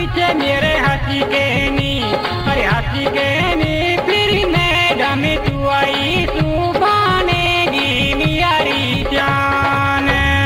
पीछे मेरे हंसी के नी, अरे हंसी के नी फिर मैडम तू आई सुबाने गी मेरी जान।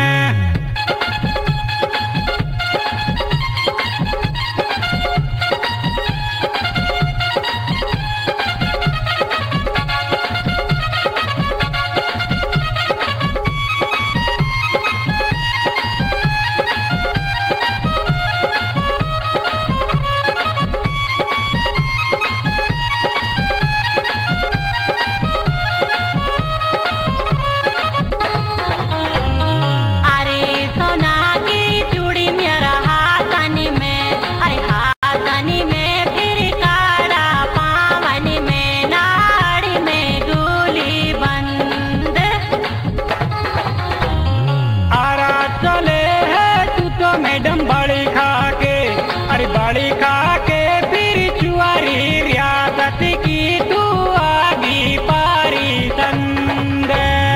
मैडम बड़ी खा के, अरे बड़ी खा के फिर चुआरी रियासत की तू आगी पारी संद।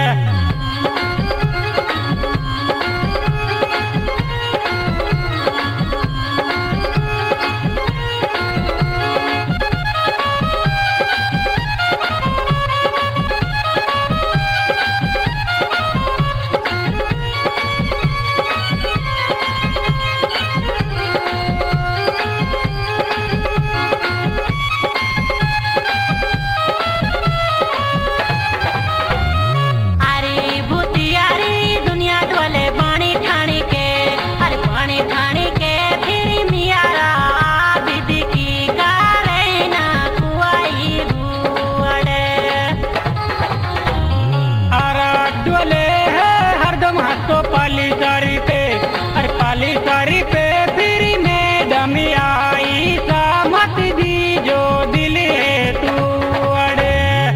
पाली सारी पे, अरे पाली सारी पे फिर मैडम आई सामत दी जो दिल है तू अड़े।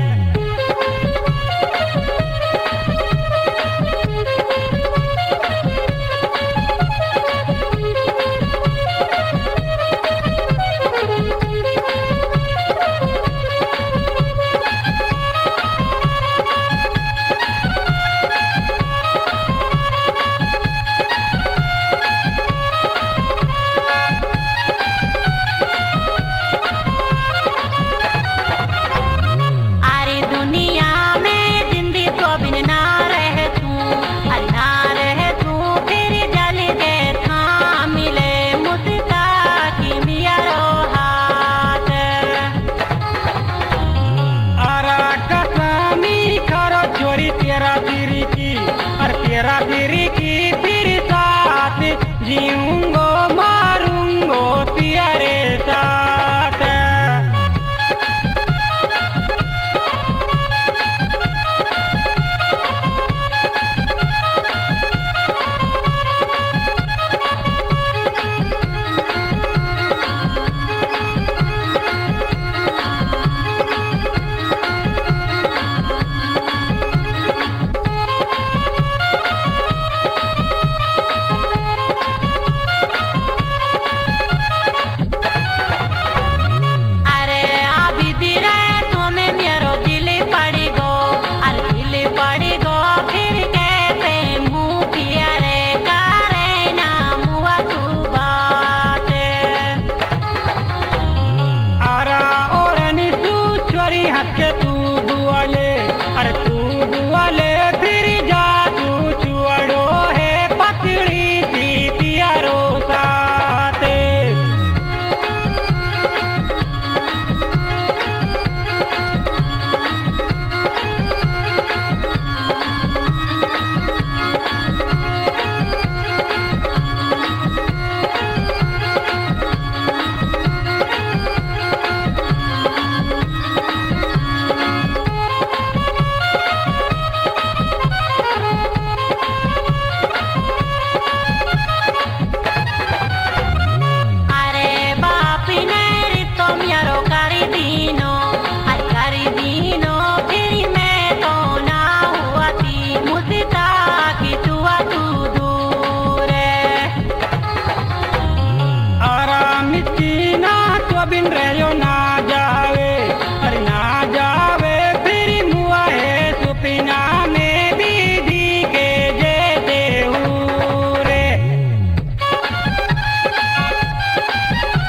तेरा तेरी की फिर साथ जीऊंगो मारूंगो तेरे साथ। के तू दुआले, अरे तू दुआले फिर जा तू चुअड़ो है पतड़ी सी तियारो साथे। बिन रहो ना जावे, अरे ना जावे फिर मुआ है सुपिना में दीदी के जैसे हूँ रे।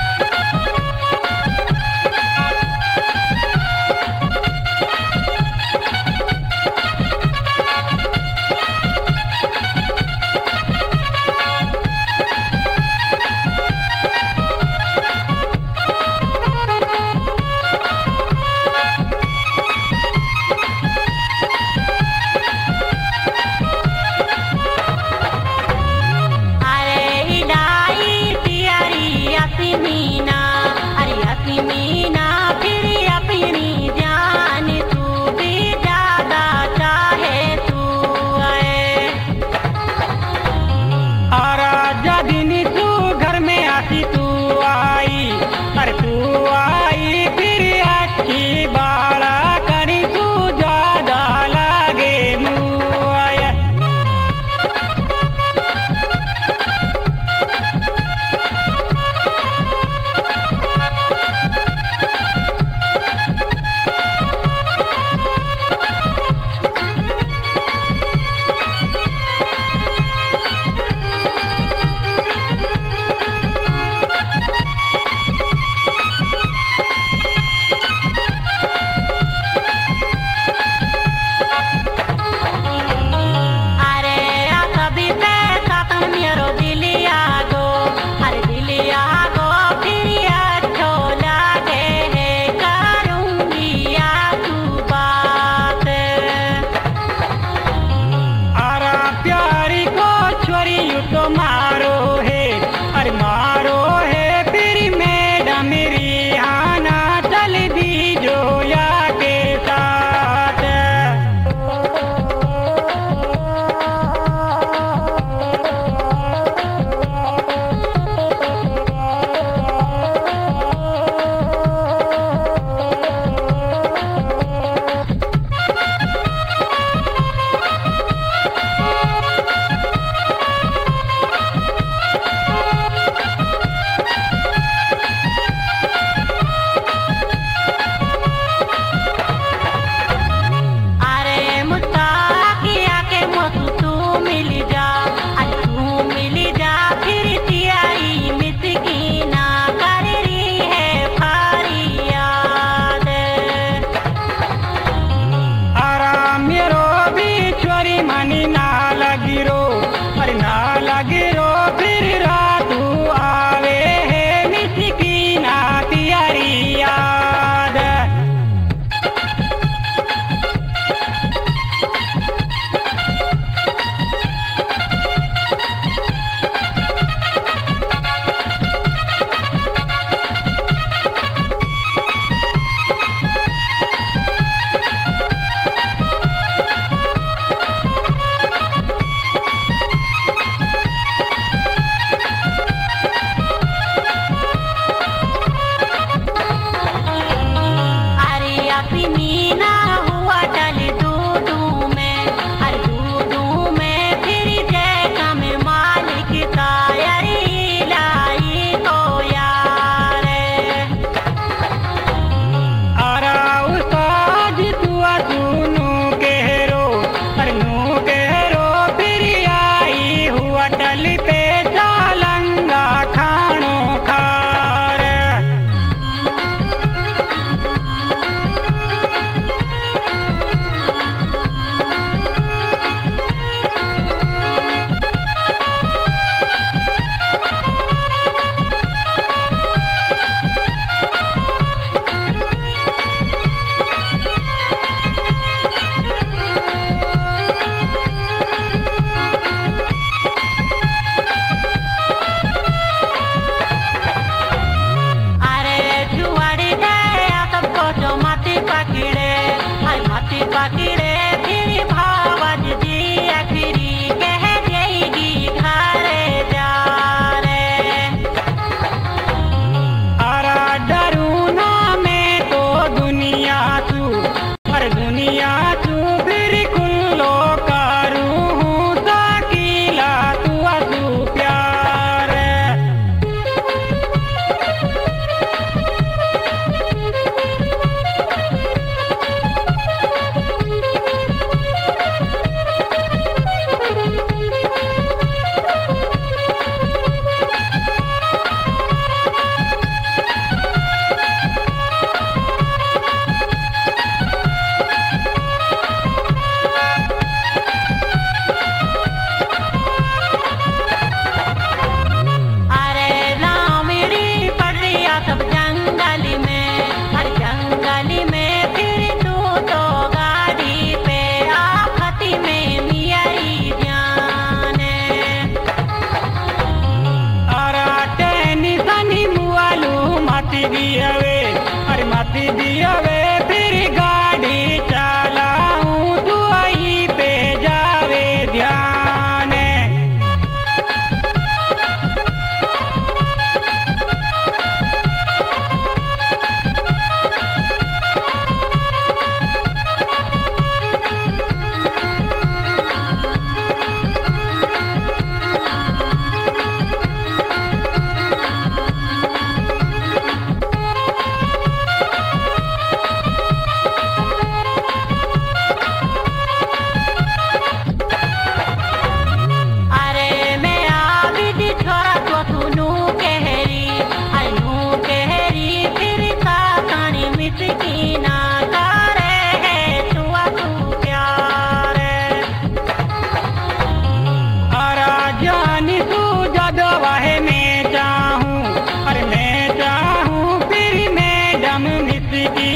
मीना हुआ टल दूधू में, हर दूधू में फिर जैसा में मालिक का यारी लाई तो यार। आरा उस्ताद तुआ सुनू केरो, हर नू केरो फिर आई हुआ टल पे चालंगा खानो खार। पकड़े फिर भावज जी अखरी कह जाएगी घर जा रे। आरा डरूना में तो दुनिया तू, पर दुनिया तू फिर कुल्लो कारू हूँ साकीला तू असू प्यार। दियावे अरे माती दियावे फिर गाड़ी चलाऊं तू आई पे जावे ध्यान। मैं चाहूँ फिर मैडम मिसकी